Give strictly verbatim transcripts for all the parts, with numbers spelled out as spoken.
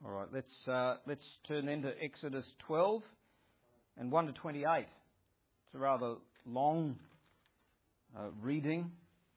All right, let's uh, let's turn into Exodus twelve and one to twenty-eight. It's a rather long uh, reading,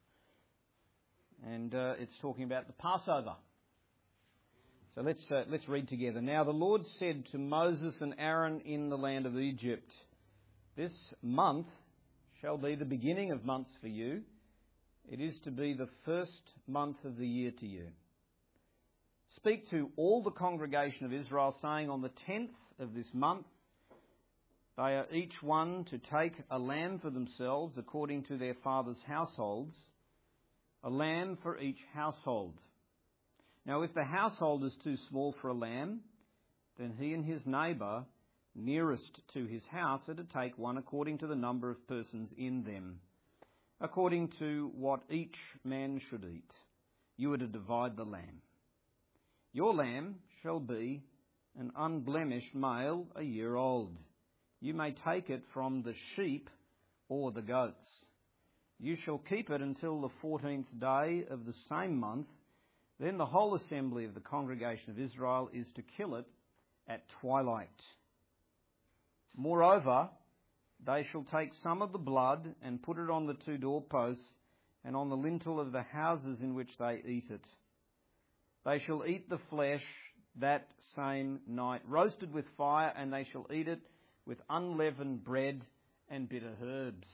and uh, it's talking about the Passover. So let's uh, let's read together. Now the Lord said to Moses and Aaron in the land of Egypt, "This month shall be the beginning of months for you. It is to be the first month of the year to you. Speak to all the congregation of Israel, saying, on the tenth of this month, they are each one to take a lamb for themselves according to their father's households, a lamb for each household. Now if the household is too small for a lamb, then he and his neighbour nearest to his house are to take one according to the number of persons in them, according to what each man should eat. You are to divide the lamb. Your lamb shall be an unblemished male, a year old. You may take it from the sheep or the goats. You shall keep it until the fourteenth day of the same month. Then the whole assembly of the congregation of Israel is to kill it at twilight. Moreover, they shall take some of the blood and put it on the two doorposts and on the lintel of the houses in which they eat it. They shall eat the flesh that same night, roasted with fire, and they shall eat it with unleavened bread and bitter herbs.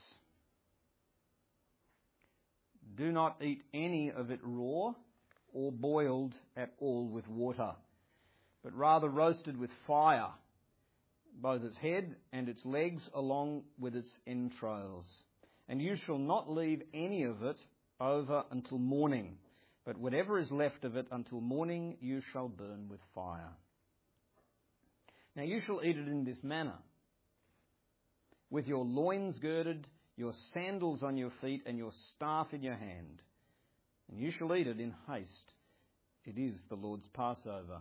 Do not eat any of it raw or boiled at all with water, but rather roasted with fire, both its head and its legs along with its entrails. And you shall not leave any of it over until morning, but whatever is left of it until morning you shall burn with fire. Now you shall eat it in this manner, with your loins girded, your sandals on your feet, and your staff in your hand. And you shall eat it in haste. It is the Lord's Passover.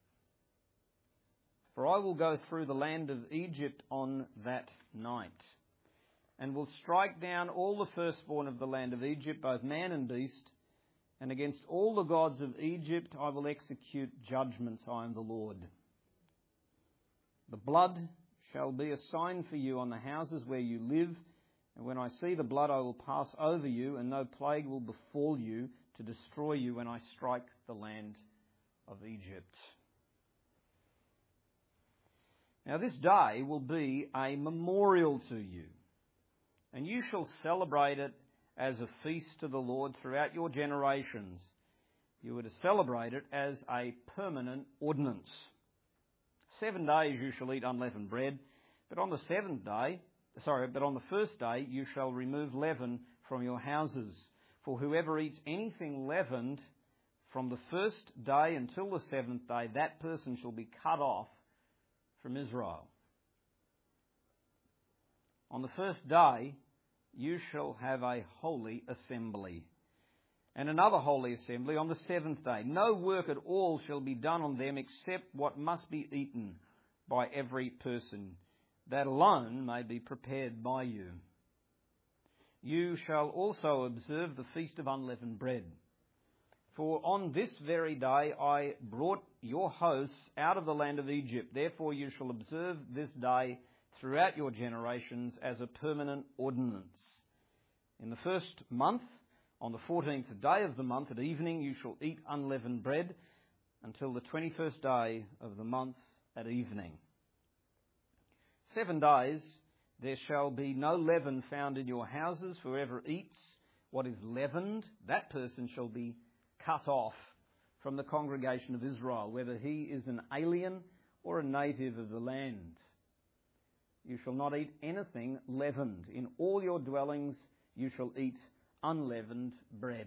For I will go through the land of Egypt on that night, and will strike down all the firstborn of the land of Egypt, both man and beast, and against all the gods of Egypt I will execute judgments. I am the Lord. The blood shall be a sign for you on the houses where you live, and when I see the blood I will pass over you, and no plague will befall you to destroy you when I strike the land of Egypt." Now this day will be a memorial to you, and you shall celebrate it as a feast to the Lord throughout your generations. You are to celebrate it as a permanent ordinance. Seven days you shall eat unleavened bread, but on the seventh day, sorry, but on the first day you shall remove leaven from your houses. For whoever eats anything leavened from the first day until the seventh day, that person shall be cut off from Israel. On the first day you shall have a holy assembly, and another holy assembly on the seventh day. No work at all shall be done on them except what must be eaten by every person. That alone may be prepared by you. You shall also observe the feast of unleavened bread. For on this very day I brought your hosts out of the land of Egypt. Therefore you shall observe this day throughout your generations as a permanent ordinance. In the first month, on the fourteenth day of the month at evening, you shall eat unleavened bread until the twenty-first day of the month at evening. Seven days there shall be no leaven found in your houses. Whoever eats what is leavened, that person shall be cut off from the congregation of Israel, whether he is an alien or a native of the land. You shall not eat anything leavened. In all your dwellings you shall eat unleavened bread.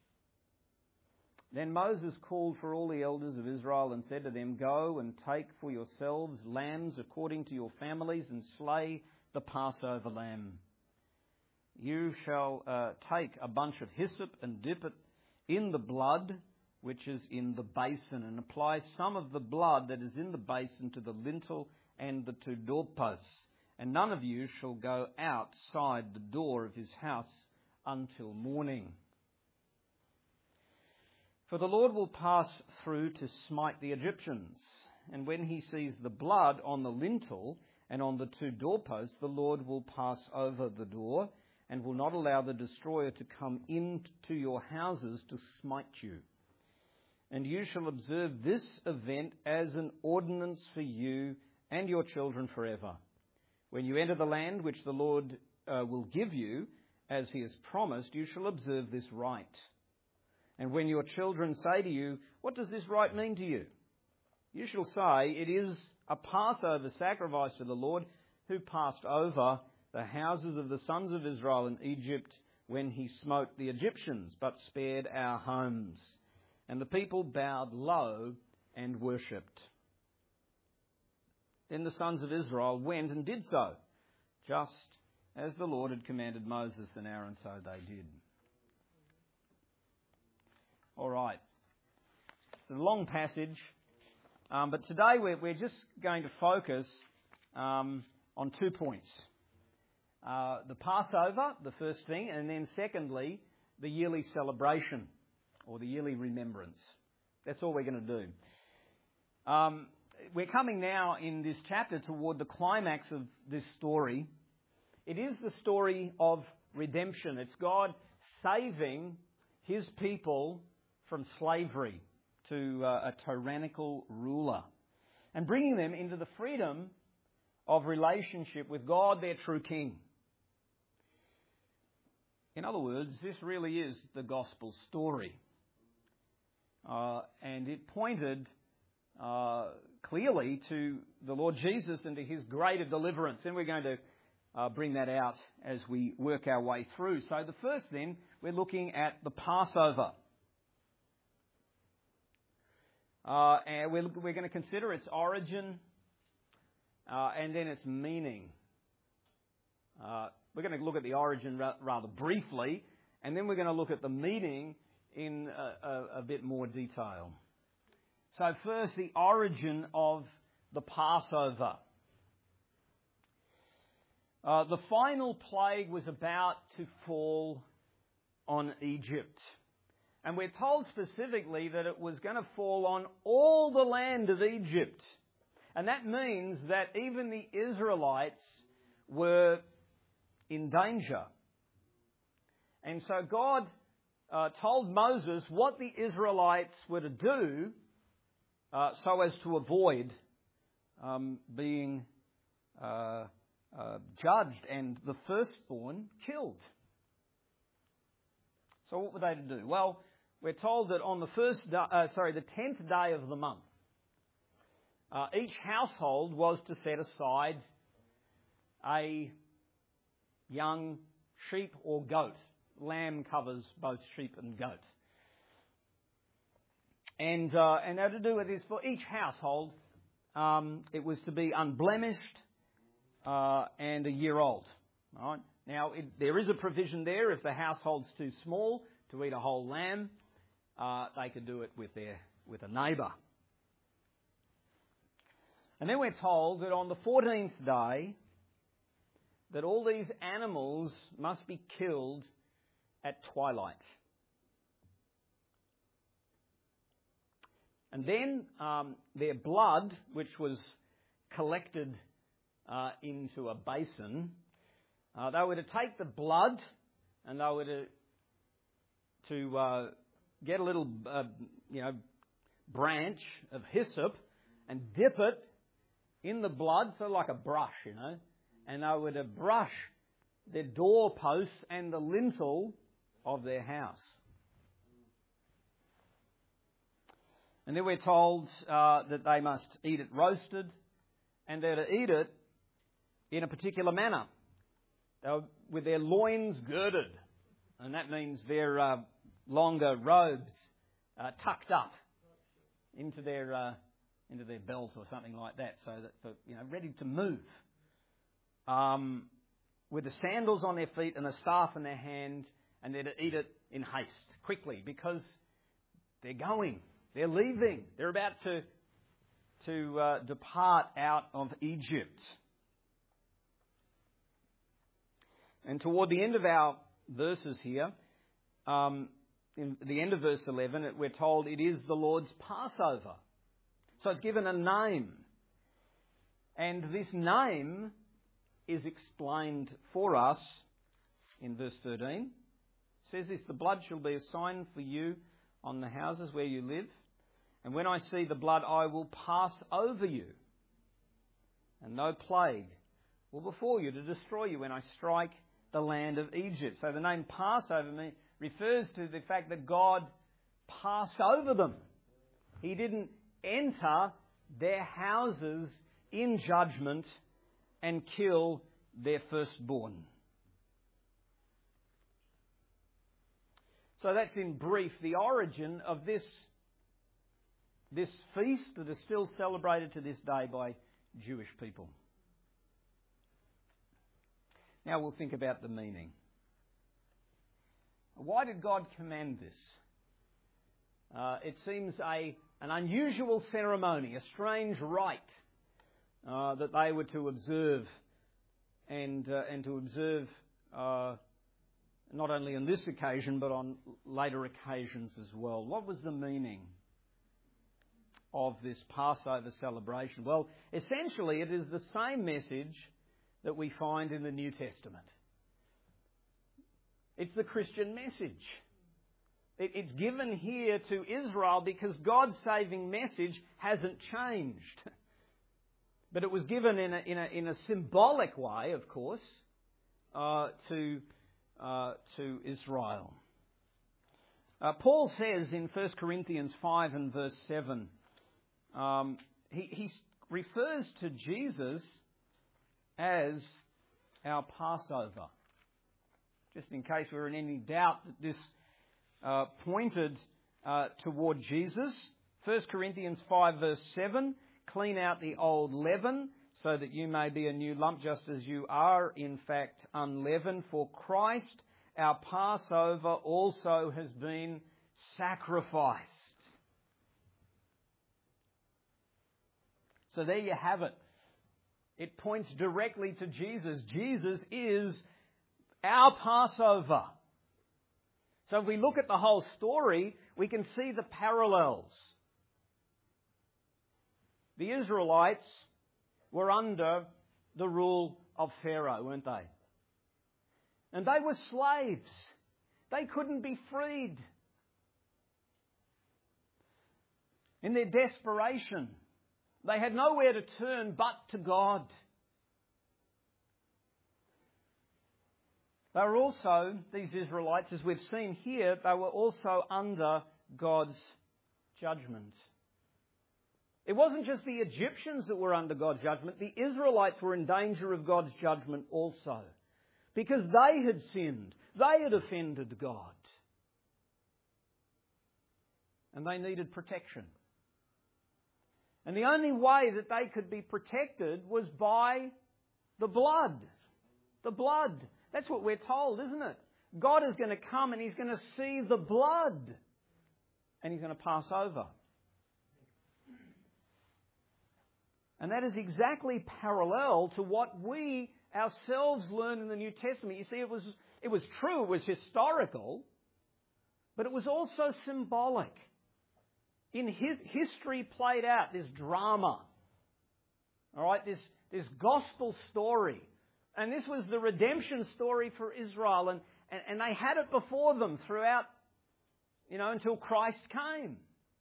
Then Moses called for all the elders of Israel and said to them, "Go and take for yourselves lambs according to your families and slay the Passover lamb. You shall uh, take a bunch of hyssop and dip it in the blood which is in the basin, and apply some of the blood that is in the basin to the lintel and the two doorposts. And none of you shall go outside the door of his house until morning. For the Lord will pass through to smite the Egyptians, and when he sees the blood on the lintel and on the two doorposts, the Lord will pass over the door and will not allow the destroyer to come into your houses to smite you. And you shall observe this event as an ordinance for you and your children forever. When you enter the land which the Lord uh, will give you, as he has promised, you shall observe this rite. And when your children say to you, "What does this rite mean to you?" you shall say, "It is a Passover sacrifice to the Lord, who passed over the houses of the sons of Israel in Egypt when he smote the Egyptians, but spared our homes." And the people bowed low and worshipped. Then the sons of Israel went and did so, just as the Lord had commanded Moses and Aaron, so they did. All right. It's a long passage, um, but today we're, we're just going to focus um, on two points. Uh, the Passover, the first thing, and then secondly, the yearly celebration or the yearly remembrance. That's all we're going to do. Um, we're coming now in this chapter toward the climax of this story. It is the story of redemption. It's God saving his people from slavery to uh, a tyrannical ruler and bringing them into the freedom of relationship with God, their true King. In other words, this really is the gospel story. Uh, and it pointed uh, clearly to the Lord Jesus and to his greater deliverance. And we're going to uh, bring that out as we work our way through. So the first then, we're looking at the Passover. Uh, and we're, we're going to consider its origin uh, and then its meaning. Uh, we're going to look at the origin ra- rather briefly, and then we're going to look at the meaning in a, a, a bit more detail. So first, the origin of the Passover. Uh, the final plague was about to fall on Egypt. And we're told specifically that it was going to fall on all the land of Egypt. And that means that even the Israelites were in danger. And so God uh, told Moses what the Israelites were to do uh, so as to avoid um, being uh, uh, judged and the firstborn killed. So what were they to do? Well, we're told that on the first, day, uh, sorry, the tenth day of the month, uh, each household was to set aside a young sheep or goat. Lamb covers both sheep and goat. And uh, and now to do with this, for each household, um, it was to be unblemished uh, and a year old. All right? Now, it, there is a provision there. If the household's too small to eat a whole lamb, uh, they could do it with their with a neighbour. And then we're told that on the fourteenth day, that all these animals must be killed at twilight. And then um, their blood, which was collected uh, into a basin, uh, they were to take the blood and they were to, to uh, get a little, uh, you know, branch of hyssop and dip it in the blood, so like a brush, you know, and they were to brush their doorposts and the lintel of their house. And then we're told uh, that they must eat it roasted, and they're to eat it in a particular manner. They were with their loins girded, and that means their uh, longer robes uh, tucked up into their uh, into their belt or something like that, so that for, you know, ready to move. Um, with the sandals on their feet and a staff in their hand, and they're to eat it in haste, quickly, because they're going. They're leaving. They're about to to uh, depart out of Egypt. And toward the end of our verses here, um, in the end of verse eleven, we're told it is the Lord's Passover. So it's given a name. And this name is explained for us in verse thirteen. It says this, the blood shall be a sign for you on the houses where you live. And when I see the blood, I will pass over you. And no plague will befall you to destroy you when I strike the land of Egypt. So the name Passover refers to the fact that God passed over them. He didn't enter their houses in judgment and kill their firstborn. So that's in brief the origin of this, this feast that is still celebrated to this day by Jewish people. Now we'll think about the meaning. Why did God command this? Uh, it seems a an unusual ceremony, a strange rite uh, that they were to observe, and uh, and to observe uh, not only on this occasion but on later occasions as well. What was the meaning of this Passover celebration? Well, essentially it is the same message that we find in the New Testament. It's the Christian message. It's given here to Israel because God's saving message hasn't changed. But it was given in a, in a, in a symbolic way, of course, uh, to, uh, to Israel. Uh, Paul says in First Corinthians five and verse seven, um, he, he refers to Jesus as our Passover. Just in case we're in any doubt that this uh, pointed uh, toward Jesus. First Corinthians five verse seven, clean out the old leaven so that you may be a new lump just as you are in fact unleavened. For Christ, our Passover, also has been sacrificed. So there you have it. It points directly to Jesus. Jesus is our Passover. So if we look at the whole story, we can see the parallels. The Israelites were under the rule of Pharaoh, weren't they? And they were slaves. They couldn't be freed. In their desperation, they had nowhere to turn but to God. They were also, these Israelites, as we've seen here, they were also under God's judgment. It wasn't just the Egyptians that were under God's judgment. The Israelites were in danger of God's judgment also. Because they had sinned. They had offended God. And they needed protection. And the only way that they could be protected was by the blood. The blood. That's what we're told, isn't it? God is going to come and He's going to see the blood. And He's going to pass over. And that is exactly parallel to what we ourselves learn in the New Testament. You see, it was, it was true, it was historical, but it was also symbolic. In his history played out, this drama, all right, this, this gospel story. And this was the redemption story for Israel. And, and, and they had it before them throughout, you know, until Christ came.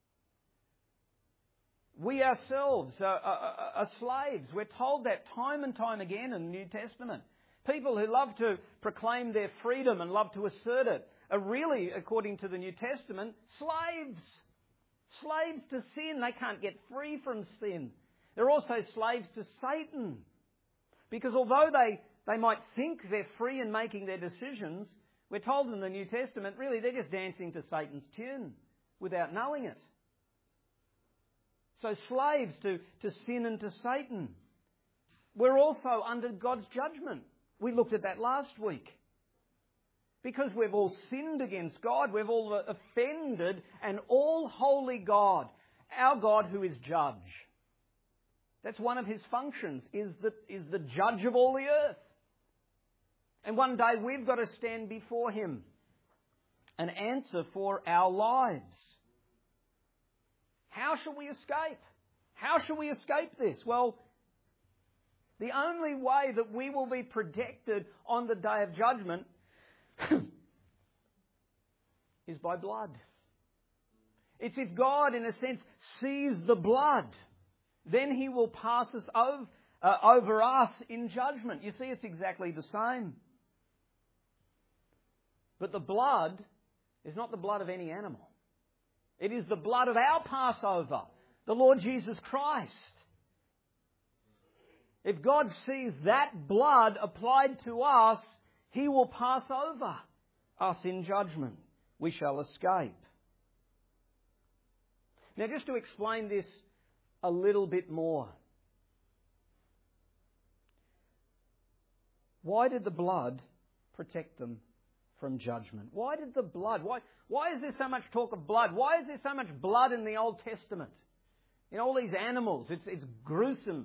We ourselves are, are, are slaves. We're told that time and time again in the New Testament. People who love to proclaim their freedom and love to assert it are really, according to the New Testament, slaves. Slaves to sin. They can't get free from sin. They're also slaves to Satan. Because although they, they might think they're free in making their decisions, we're told in the New Testament, really, they're just dancing to Satan's tune without knowing it. So slaves to, to sin and to Satan. We're also under God's judgment. We looked at that last week. Because we've all sinned against God, we've all offended an all-holy God, our God who is judge. That's one of His functions, is the, is the judge of all the earth. And one day we've got to stand before Him. an answer for our lives. How shall we escape? How shall we escape this? Well, the only way that we will be protected on the day of judgment is by blood. It's if God, in a sense, sees the blood, then He will pass us over, uh, over us in judgment. You see, it's exactly the same. But the blood is not the blood of any animal. It is the blood of our Passover, the Lord Jesus Christ. If God sees that blood applied to us, He will pass over us in judgment. We shall escape. Now, just to explain this a little bit more. Why did the blood protect them from judgment? Why did the blood? Why, why is there so much talk of blood? Why is there so much blood in the Old Testament? In all these animals, it's, it's gruesome.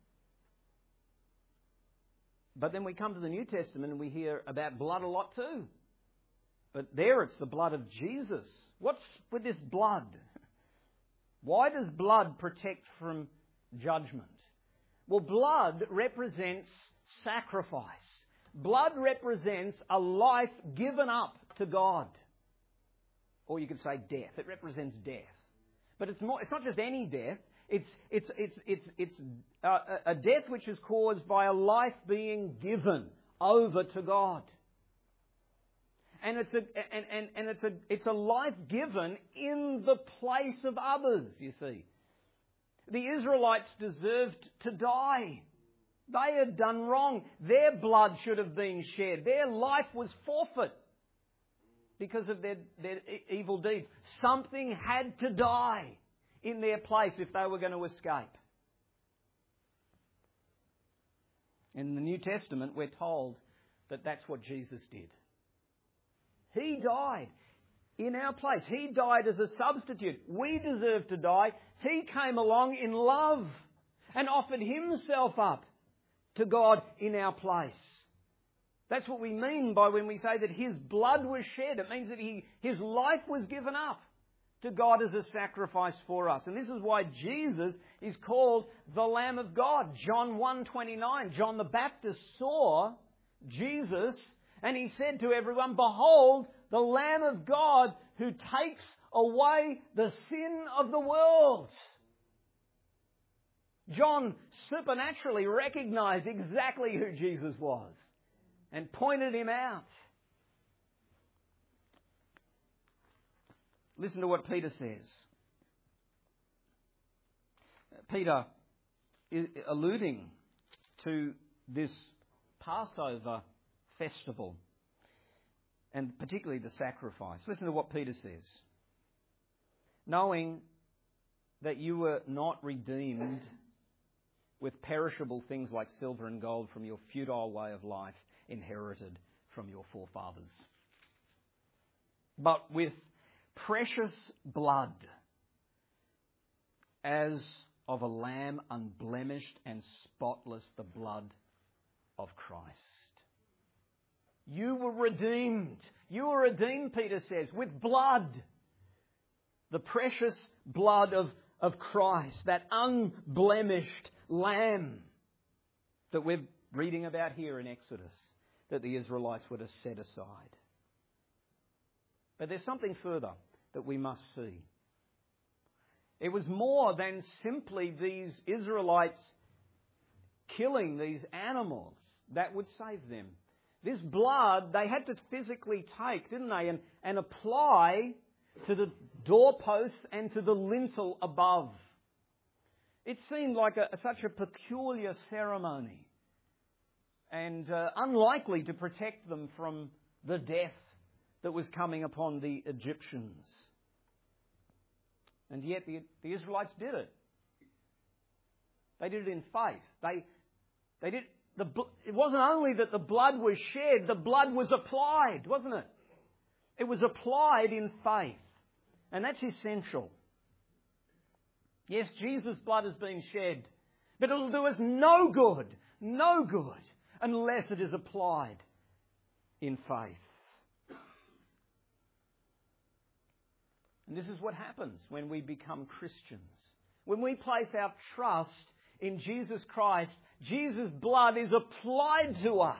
But then we come to the New Testament and we hear about blood a lot too. But there it's the blood of Jesus. What's with this blood? Why does blood protect from judgment? Well, blood represents sacrifice. Blood represents a life given up to God. Or you could say death. It represents death. But it's more, it's not just any death. It's, it's, it's, it's, it's a, a death which is caused by a life being given over to God. And it's a, and, and, and it's a, it's a life given in the place of others, you see. The Israelites deserved to die. They had done wrong. Their blood should have been shed. Their life was forfeit because of their, their evil deeds. Something had to die in their place if they were going to escape. In the New Testament, we're told that that's what Jesus did. He died in our place. He died as a substitute. We deserve to die. He came along in love and offered Himself up to God in our place. That's what we mean by when we say that His blood was shed. It means that he, His life was given up to God as a sacrifice for us. And this is why Jesus is called the Lamb of God. John one twenty-nine, John the Baptist saw Jesus and he said to everyone, "Behold, the Lamb of God who takes away the sin of the world." John supernaturally recognized exactly who Jesus was and pointed Him out. Listen to what Peter says. Peter is alluding to this Passover festival and particularly the sacrifice. Listen to what Peter says. "Knowing that you were not redeemed with perishable things like silver and gold from your futile way of life inherited from your forefathers, but with precious blood, as of a lamb unblemished and spotless, the blood of Christ." You were redeemed. You were redeemed, Peter says, with blood. The precious blood of, of Christ, that unblemished lamb that we're reading about here in Exodus, that the Israelites were to set aside. But there's something further that we must see. It was more than simply these Israelites killing these animals that would save them. This blood they had to physically take, didn't they, and, and apply to the doorposts and to the lintel above. It seemed like a, such a peculiar ceremony and uh, unlikely to protect them from the death that was coming upon the Egyptians. And yet the, the Israelites did it. They did it in faith. They, they did. The, it wasn't only that the blood was shed, the blood was applied, wasn't it? It was applied in faith. And that's essential. Yes, Jesus' blood has been shed, but it'll do us no good, no good, unless it is applied in faith. And this is what happens when we become Christians. When we place our trust in Jesus Christ, Jesus' blood is applied to us.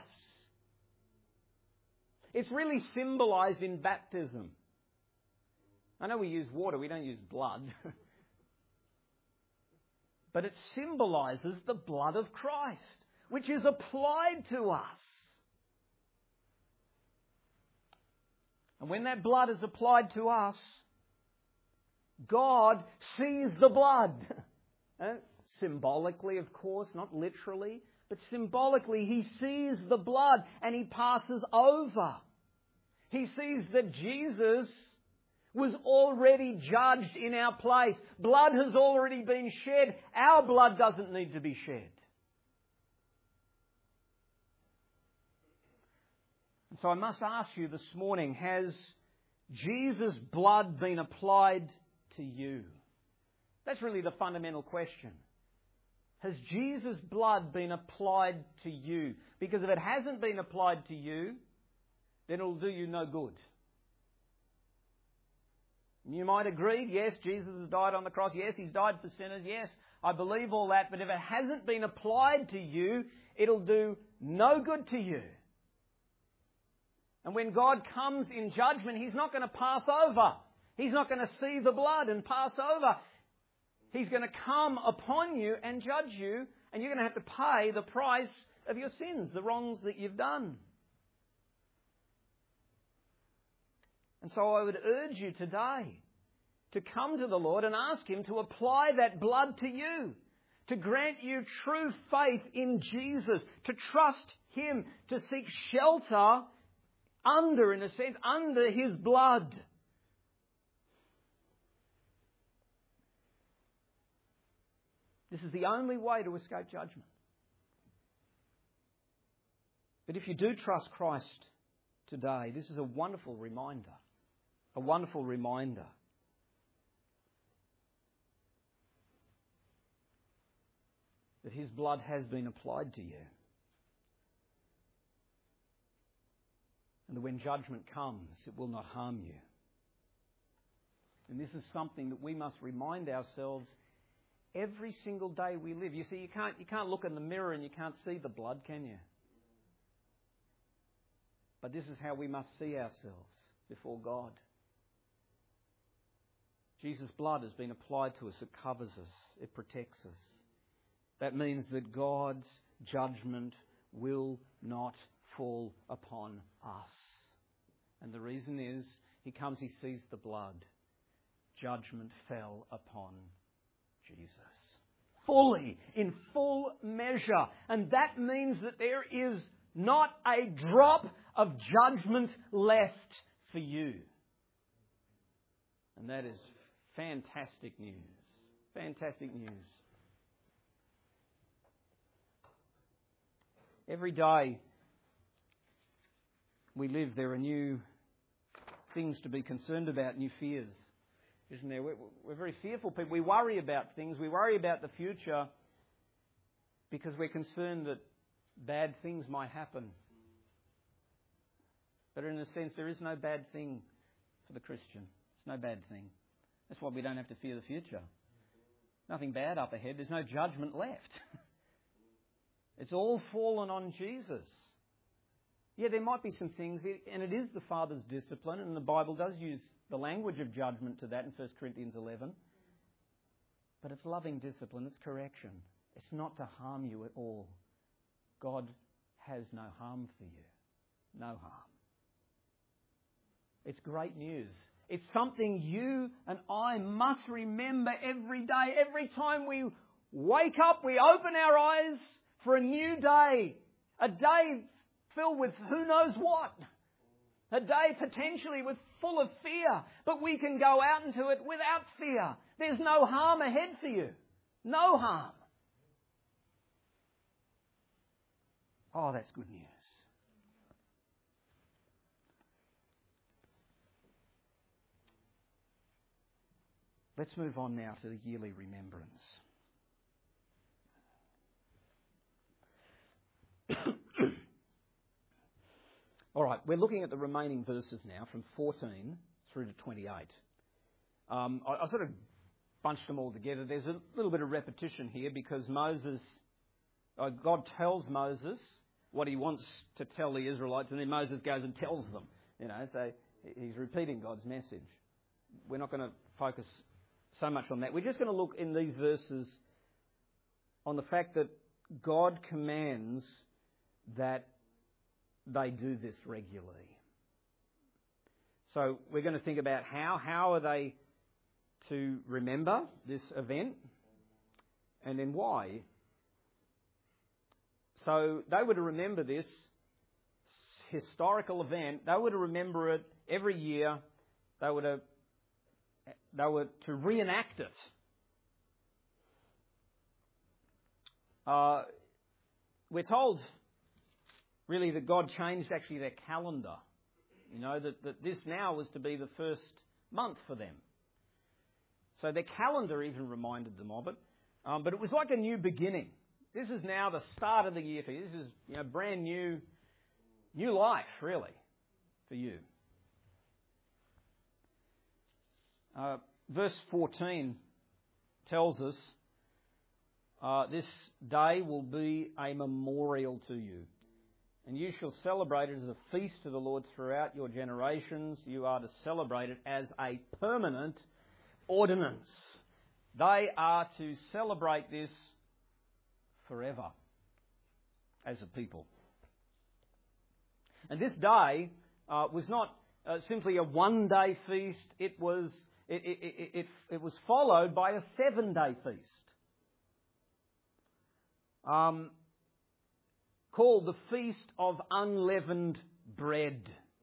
It's really symbolised in baptism. I know we use water, we don't use blood. But it symbolises the blood of Christ, which is applied to us. And when that blood is applied to us, God sees the blood. Symbolically, of course, not literally, but symbolically He sees the blood and He passes over. He sees that Jesus was already judged in our place. Blood has already been shed. Our blood doesn't need to be shed. And so I must ask you this morning, has Jesus' blood been applied to you? That's really the fundamental question. Has Jesus' blood been applied to you? Because if it hasn't been applied to you, then it'll do you no good. You might agree, yes, Jesus has died on the cross. Yes, He's died for sinners. Yes, I believe all that. But if it hasn't been applied to you, it'll do no good to you. And when God comes in judgment, He's not going to pass over. He's not going to see the blood and pass over. He's going to come upon you and judge you, and you're going to have to pay the price of your sins, the wrongs that you've done. And so I would urge you today to come to the Lord and ask Him to apply that blood to you, to grant you true faith in Jesus, to trust Him, to seek shelter under, in a sense, under His blood. This is the only way to escape judgment. But if you do trust Christ today, this is a wonderful reminder. A wonderful reminder that His blood has been applied to you. And that when judgment comes, it will not harm you. And this is something that we must remind ourselves every single day we live. You see, you can't, you can't look in the mirror and you can't see the blood, can you? But this is how we must see ourselves before God. Jesus' blood has been applied to us. It covers us. It protects us. That means that God's judgment will not fall upon us. And the reason is, He comes, He sees the blood. Judgment fell upon Jesus. Fully, in full measure. And that means that there is not a drop of judgment left for you. And that is fantastic news. Fantastic news. Every day we live, there are new things to be concerned about, new fears, isn't there? We're, we're very fearful people. We worry about things. We worry about the future because we're concerned that bad things might happen. But in a sense, there is no bad thing for the Christian. It's no bad thing. That's why we don't have to fear the future. Nothing bad up ahead. There's no judgment left. It's all fallen on Jesus. Yeah, there might be some things, and it is the Father's discipline, and the Bible does use the language of judgment to that in First Corinthians eleven. But it's loving discipline, it's correction. It's not to harm you at all. God has no harm for you. No harm. It's great news. It's something you and I must remember every day. Every time we wake up, we open our eyes for a new day. A day filled with who knows what. A day potentially with full of fear. But we can go out into it without fear. There's no harm ahead for you. No harm. Oh, that's good news. Let's move on now to the yearly remembrance. All right, we're looking at the remaining verses now from fourteen through to twenty-eight. Um, I, I sort of bunched them all together. There's a little bit of repetition here because Moses, uh, God tells Moses what he wants to tell the Israelites, and then Moses goes and tells them. You know, so he's repeating God's message. We're not going to focus so much on that. We're just going to look in these verses on the fact that God commands that they do this regularly. So we're going to think about how. How are they to remember this event? And then why? So they were to remember this historical event. They were to remember it every year. They were to, they were to reenact it. Uh, we're told, really, that God changed actually their calendar. You know, that, that this now was to be the first month for them. So their calendar even reminded them of it. Um, but it was like a new beginning. This is now the start of the year for you. This is, you know, brand new, new life, really, for you. Uh, verse fourteen tells us, uh, this day will be a memorial to you. And you shall celebrate it as a feast to the Lord throughout your generations. You are to celebrate it as a permanent ordinance. They are to celebrate this forever as a people. And this day uh, was not uh, simply a one-day feast. It was it, it, it, it, it was followed by a seven-day feast. Um, called the Feast of Unleavened Bread.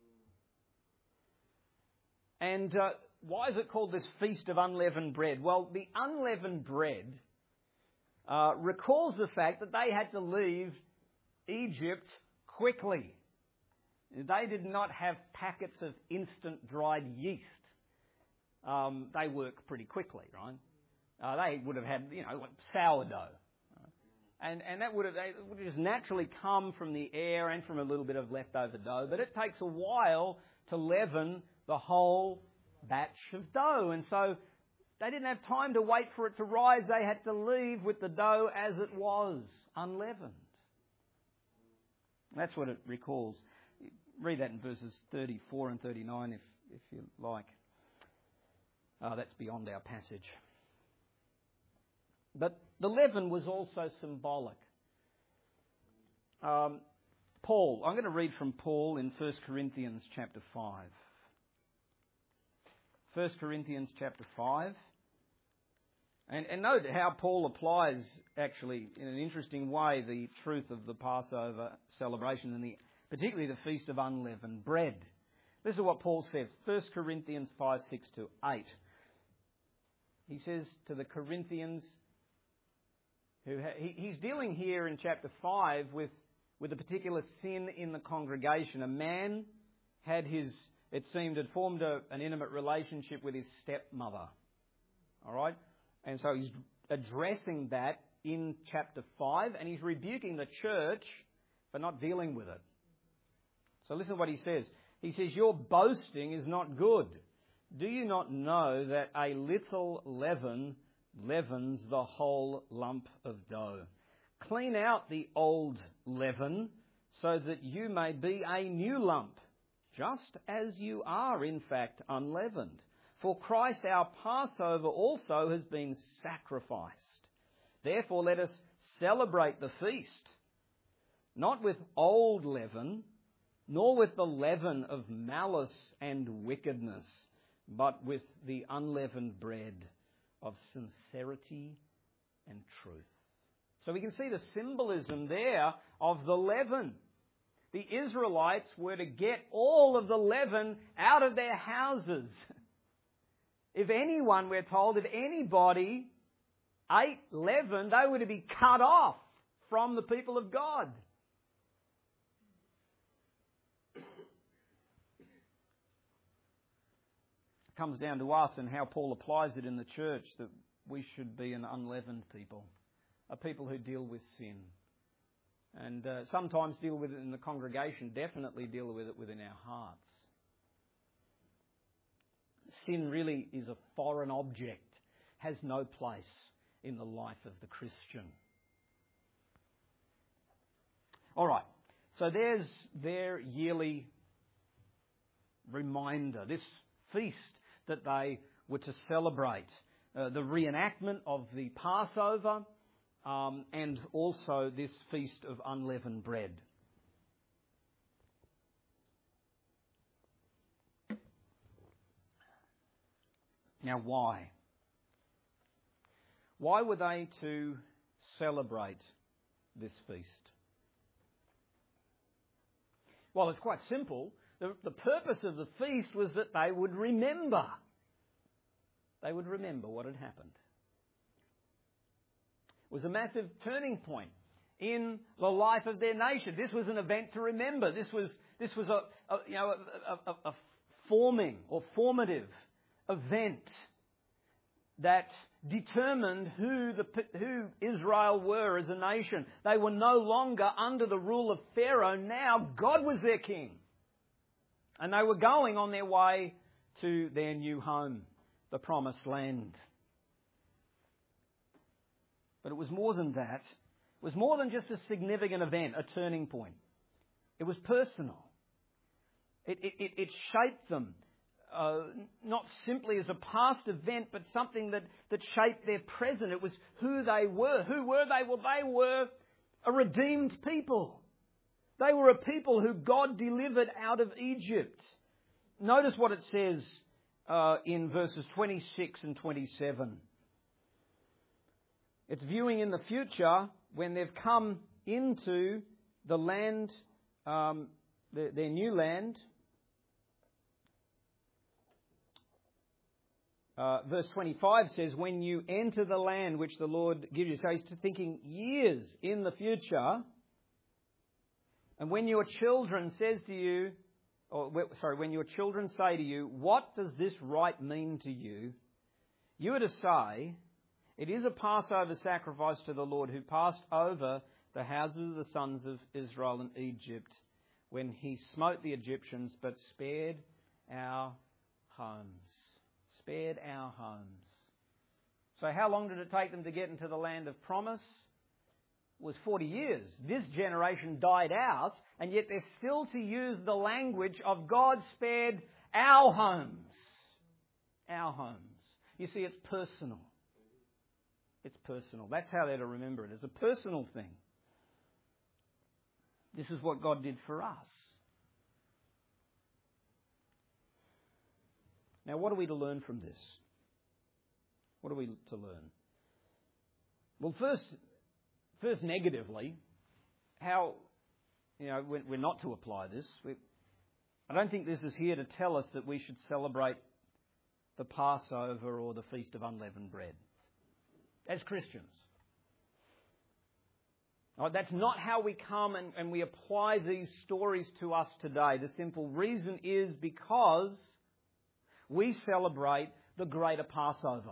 And uh, why is it called this Feast of Unleavened Bread? Well, the unleavened bread uh, recalls the fact that they had to leave Egypt quickly. They did not have packets of instant dried yeast. Um, they work pretty quickly, right? Uh, they would have had, you know, like sourdough. And, and that would have, they would have just naturally come from the air and from a little bit of leftover dough. But it takes a while to leaven the whole batch of dough. And so they didn't have time to wait for it to rise. They had to leave with the dough as it was, unleavened. That's what it recalls. Read that in verses thirty-four and thirty-nine if, if you like. Uh, that's beyond our passage. But the leaven was also symbolic. Um, Paul, I'm going to read from Paul in First Corinthians chapter five. First Corinthians chapter five. And, and note how Paul applies, actually, in an interesting way, the truth of the Passover celebration and the, particularly the Feast of Unleavened Bread. This is what Paul says, First Corinthians five, six to eight. He says to the Corinthians, who ha- he, he's dealing here in chapter five with, with a particular sin in the congregation. A man had his, it seemed, had formed a, an intimate relationship with his stepmother. All right? And so he's addressing that in chapter five, and he's rebuking the church for not dealing with it. So listen to what he says. He says, your boasting is not good. Do you not know that a little leaven leavens the whole lump of dough? Clean out the old leaven so that you may be a new lump, just as you are in fact unleavened. For Christ our Passover also has been sacrificed. Therefore let us celebrate the feast, not with old leaven, nor with the leaven of malice and wickedness, but with the unleavened bread of sincerity and truth. So we can see the symbolism there of the leaven. The Israelites were to get all of the leaven out of their houses. If anyone, we're told, if anybody ate leaven, they were to be cut off from the people of God. Comes down to us and how Paul applies it in the church, that we should be an unleavened people, a people who deal with sin. And uh, sometimes deal with it in the congregation, definitely deal with it within our hearts. sin really is a foreign object, has no place in the life of the Christian. All right, so there's their yearly reminder, this feast that they were to celebrate, uh, the reenactment of the Passover, um, and also this feast of unleavened bread. Now, why? Why were they to celebrate this feast? Well, it's quite simple. The, the purpose of the feast was that they would remember. They would remember what had happened. It was a massive turning point in the life of their nation. This was an event to remember. This was this was a, a you know a, a, a forming or formative event that determined who the who Israel were as a nation. They were no longer under the rule of Pharaoh. Now God was their king. And they were going on their way to their new home, the promised land. But it was more than that. It was more than just a significant event, a turning point. It was personal. It, it, it shaped them, uh, not simply as a past event, but something that, that shaped their present. It was who they were. Who were they? Well, they were a redeemed people. They were a people who God delivered out of Egypt. Notice what it says uh, in verses twenty-six and twenty-seven. It's viewing in the future when they've come into the land, um, their, their new land. Uh, verse twenty-five says, when you enter the land which the Lord gives you. So he's thinking years in the future. And when your children says to you, or sorry, when your children say to you, what does this rite mean to you? You are to say, it is a Passover sacrifice to the Lord who passed over the houses of the sons of Israel in Egypt when he smote the Egyptians, but spared our homes. Spared our homes. So how long did it take them to get into the land of promise? Was forty years. This generation died out, and yet they're still to use the language of God spared our homes. Our homes. You see, it's personal. It's personal. That's how they're to remember it. It's a personal thing. This is what God did for us. Now, what are we to learn from this? What are we to learn? Well, first... First, negatively, how, you know, we're not to apply this. We, I don't think this is here to tell us that we should celebrate the Passover or the Feast of Unleavened Bread as Christians. Right, that's not how we come and, and we apply these stories to us today. The simple reason is because we celebrate the greater Passover.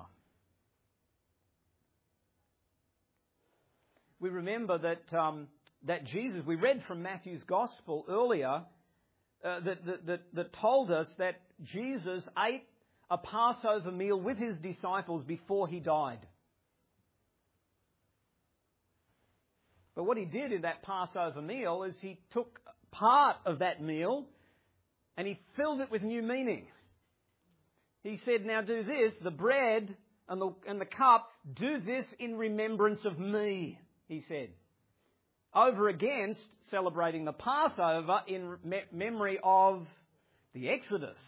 We remember that um, that Jesus, we read from Matthew's Gospel earlier, uh, that, that, that, that told us that Jesus ate a Passover meal with his disciples before he died. But what he did in that Passover meal is he took part of that meal and he filled it with new meaning. He said, now do this, the bread and the, and the cup, do this in remembrance of me. He said, over against celebrating the Passover in me- memory of the Exodus.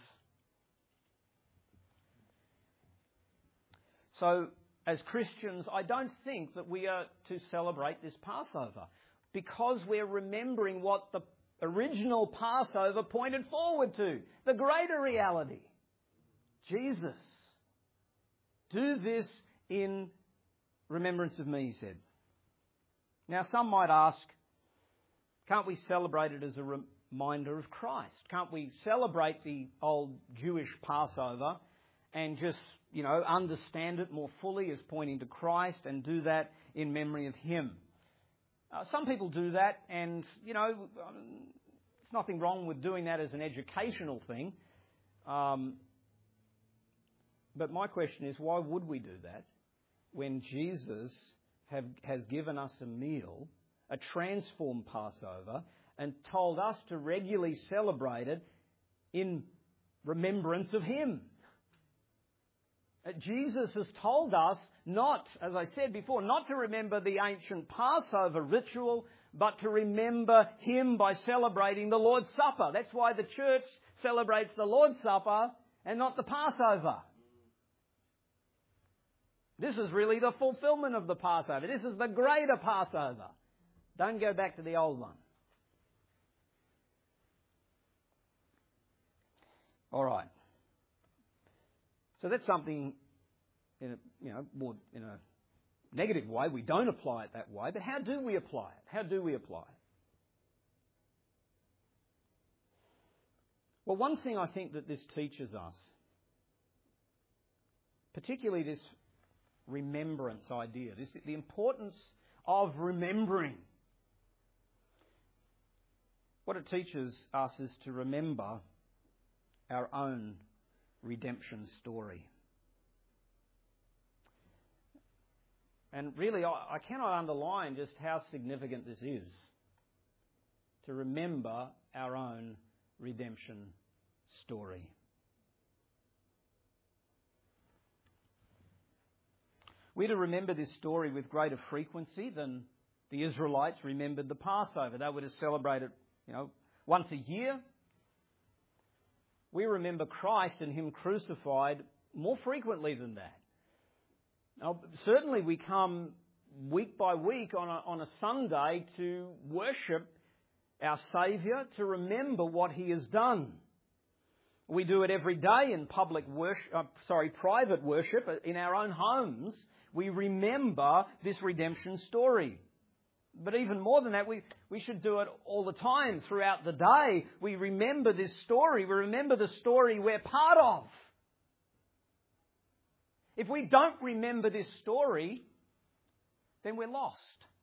So, as Christians, I don't think that we are to celebrate this Passover because we're remembering what the original Passover pointed forward to, the greater reality, Jesus. Do this in remembrance of me, he said. Now, some might ask, can't we celebrate it as a reminder of Christ? Can't we celebrate the old Jewish Passover and just, you know, understand it more fully as pointing to Christ and do that in memory of him? Uh, some people do that, and, you know, there's nothing wrong with doing that as an educational thing. Um, But my question is, why would we do that when Jesus have, has given us a meal, a transformed Passover, and told us to regularly celebrate it in remembrance of Him? Jesus has told us not, as I said before, not to remember the ancient Passover ritual, but to remember Him by celebrating the Lord's Supper. That's why the church celebrates the Lord's Supper and not the Passover. This is really the fulfillment of the Passover. This is the greater Passover. Don't go back to the old one. All right. So that's something, in a, you know, more in a negative way. We don't apply it that way. But how do we apply it? How do we apply it? Well, one thing I think that this teaches us, particularly this remembrance idea, this, the importance of remembering. What it teaches us is to remember our own redemption story. And really, I, I cannot underline just how significant this is, to remember our own redemption story. We're to remember this story with greater frequency than the Israelites remembered the Passover. They were to celebrate it, you know, once a year. We remember Christ and Him crucified more frequently than that. Now, certainly we come week by week on a, on a Sunday to worship our Saviour, to remember what He has done. We do it every day in public worship, uh, sorry, private worship in our own homes. We remember this redemption story. But even more than that, we, we should do it all the time throughout the day. We remember this story. We remember the story we're part of. If we don't remember this story, then we're lost.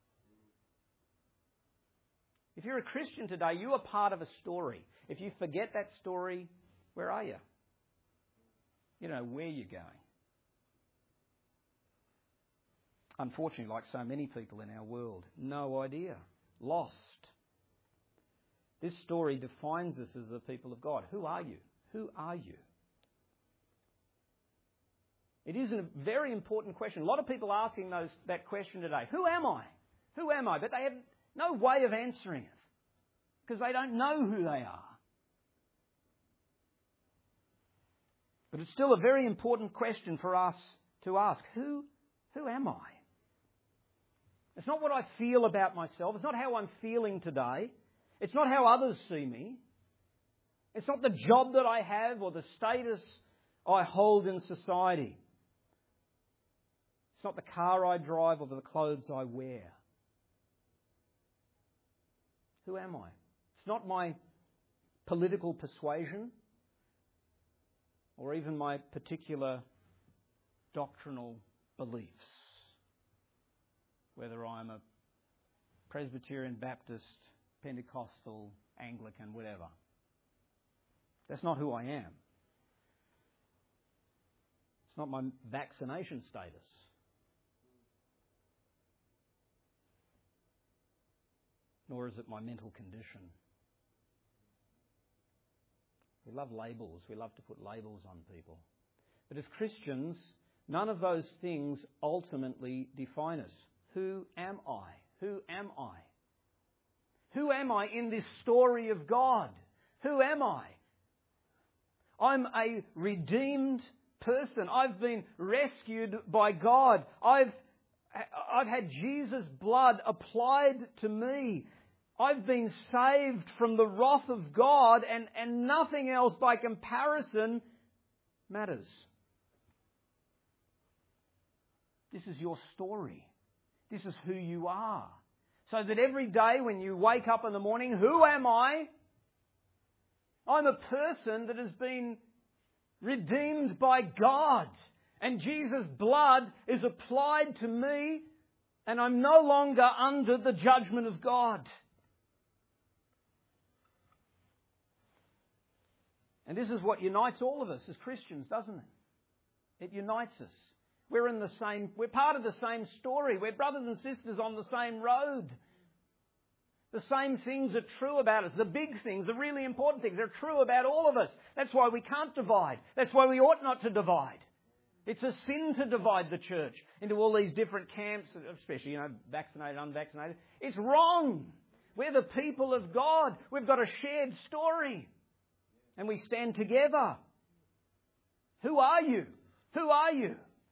If you're a Christian today, you are part of a story. If you forget that story, where are you? You don't know where you're going. Unfortunately, like so many people in our world, no idea. Lost. This story defines us as the people of God. Who are you? Who are you? It is a very important question. A lot of people are asking those, that question today. Who am I? Who am I? But they have no way of answering it because they don't know who they are. But it's still a very important question for us to ask. Who, who am I? It's not what I feel about myself. It's not how I'm feeling today. It's not how others see me. It's not the job that I have or the status I hold in society. It's not the car I drive or the clothes I wear. Who am I? It's not my political persuasion or even my particular doctrinal beliefs. Whether I'm a Presbyterian, Baptist, Pentecostal, Anglican, whatever. That's not who I am. It's not my vaccination status. Nor is it my mental condition. We love labels. We love to put labels on people. But as Christians, none of those things ultimately define us. Who am I? Who am I? Who am I in this story of God? Who am I? I'm a redeemed person. I've been rescued by God. I've, I've had Jesus' blood applied to me. I've been saved from the wrath of God, and, and nothing else by comparison matters. This is your story. This is who you are. So that every day when you wake up in the morning, who am I? I'm a person that has been redeemed by God. And Jesus' blood is applied to me, and I'm no longer under the judgment of God. And this is what unites all of us as Christians, doesn't it? It unites us. We're in the same, we're part of the same story. We're brothers and sisters on the same road. The same things are true about us. The big things, the really important things, are true about all of us. That's why we can't divide. That's why we ought not to divide. It's a sin to divide the church into all these different camps, especially, you know, vaccinated, unvaccinated. It's wrong. We're the people of God. We've got a shared story. And we stand together. Who are you? Who are you?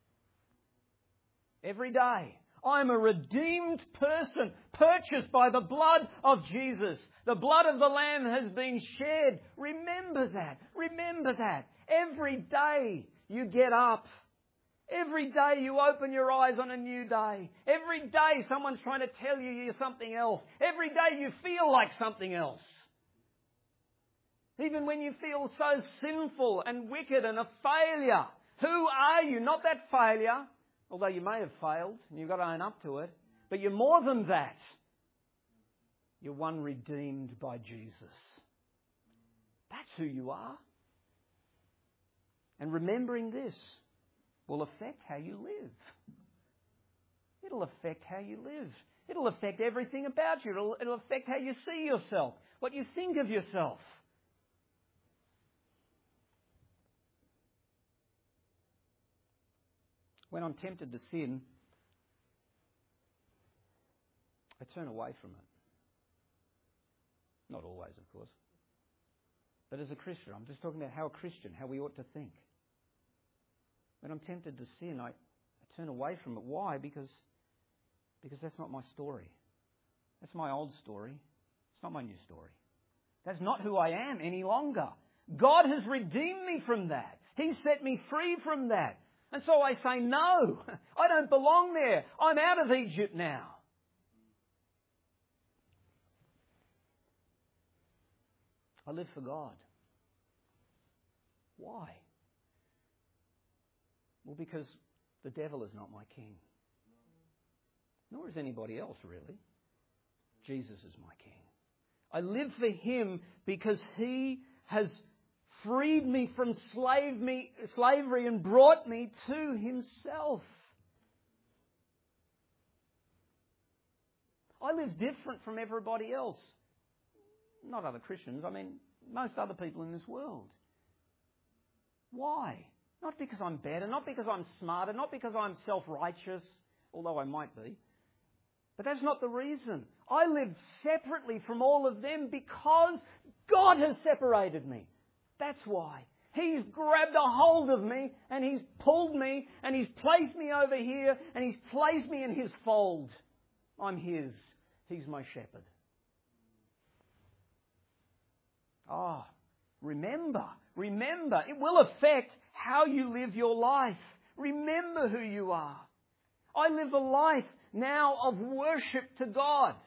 Every day, I'm a redeemed person, purchased by the blood of Jesus. The blood of the Lamb has been shed. Remember that. Remember that. Every day you get up. Every day you open your eyes on a new day. Every day someone's trying to tell you you're something else. Every day you feel like something else. Even when you feel so sinful and wicked and a failure. Who are you? Not that failure, although you may have failed and you've got to own up to it. But you're more than that. You're one redeemed by Jesus. That's who you are. And remembering this will affect how you live. It'll affect how you live. It'll affect everything about you. It'll, it'll affect how you see yourself, what you think of yourself. When I'm tempted to sin, I turn away from it. Not always, of course. But as a Christian, I'm just talking about how a Christian, how we ought to think. When I'm tempted to sin, I, I turn away from it. Why? Because, because that's not my story. That's my old story. It's not my new story. That's not who I am any longer. God has redeemed me from that. He's set me free from that. And so I say, no, I don't belong there. I'm out of Egypt now. I live for God. Why? Well, because the devil is not my king. Nor is anybody else, really. Jesus is my king. I live for him because he has freed me from slave me, slavery and brought me to himself. I live different from everybody else. Not other Christians, I mean most other people in this world. Why? Not because I'm better, not because I'm smarter, not because I'm self-righteous, although I might be. But that's not the reason. I live separately from all of them because God has separated me. That's why. He's grabbed a hold of me and he's pulled me and he's placed me over here and he's placed me in his fold. I'm his. He's my shepherd. Ah, oh, remember, remember, it will affect how you live your life. Remember who you are. I live a life now of worship to God.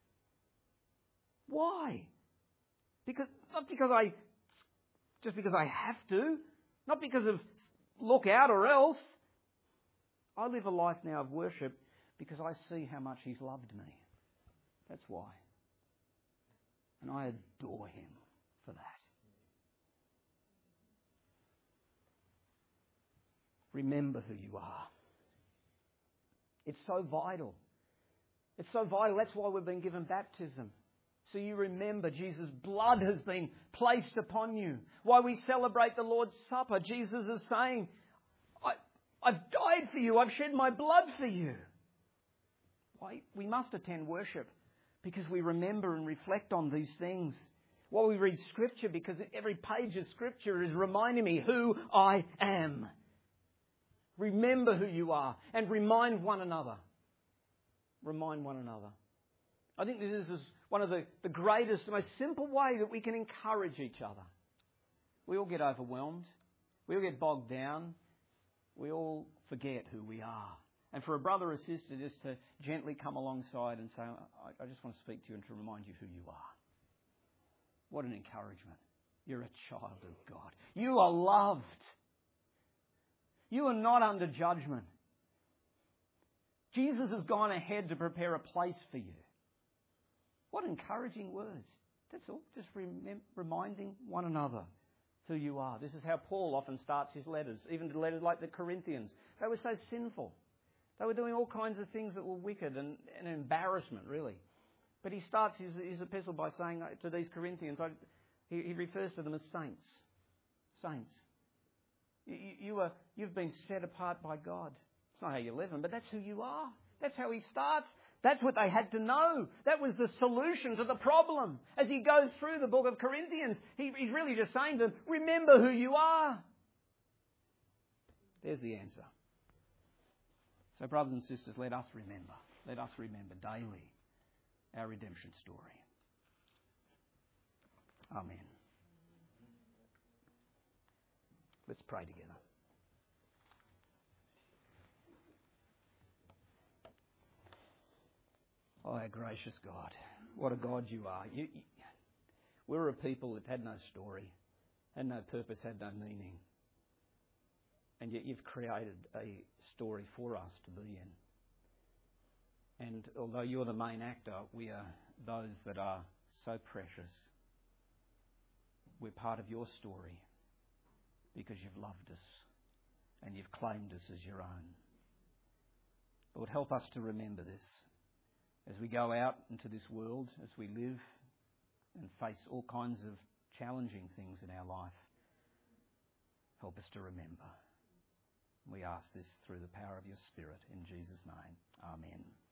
Why? Because, not because I, just because I have to, not because of look out or else. I live a life now of worship because I see how much he's loved me. That's why. And I adore him for that. Remember who you are. It's so vital. It's so vital. That's why we've been given baptism. So you remember Jesus' blood has been placed upon you. Why we celebrate the Lord's Supper. Jesus is saying, I, I've died for you. I've shed my blood for you. Why? We must attend worship because we remember and reflect on these things. While we read Scripture, because every page of Scripture is reminding me who I am. Remember who you are and remind one another. Remind one another. I think this is one of the, the greatest, most simple way that we can encourage each other. We all get overwhelmed. We all get bogged down. We all forget who we are. And for a brother or sister just to gently come alongside and say, I, I just want to speak to you and to remind you who you are. What an encouragement. You're a child of God. You are loved. You are not under judgment. Jesus has gone ahead to prepare a place for you. What encouraging words. That's all. Just rem- reminding one another who you are. This is how Paul often starts his letters, even to letters like the Corinthians. They were so sinful. They were doing all kinds of things that were wicked and an embarrassment, really. But he starts his, his epistle by saying to these Corinthians, I, he, he refers to them as saints. Saints. You, you are, you've been set apart by God. It's not how you live, but that's who you are. That's how he starts. That's what they had to know. That was the solution to the problem. As he goes through the book of Corinthians, he, he's really just saying to them, remember who you are. There's the answer. So brothers and sisters, let us remember. Let us remember daily our redemption story. Amen. Let's pray together. Oh, our gracious God. What a God you are. You, you, we're a people that had no story, had no purpose, had no meaning. And yet you've created a story for us to be in. And although you're the main actor, we are those that are so precious. We're part of your story because you've loved us and you've claimed us as your own. Lord, help us to remember this as we go out into this world, as we live and face all kinds of challenging things in our life. Help us to remember. We ask this through the power of your Spirit in Jesus' name. Amen.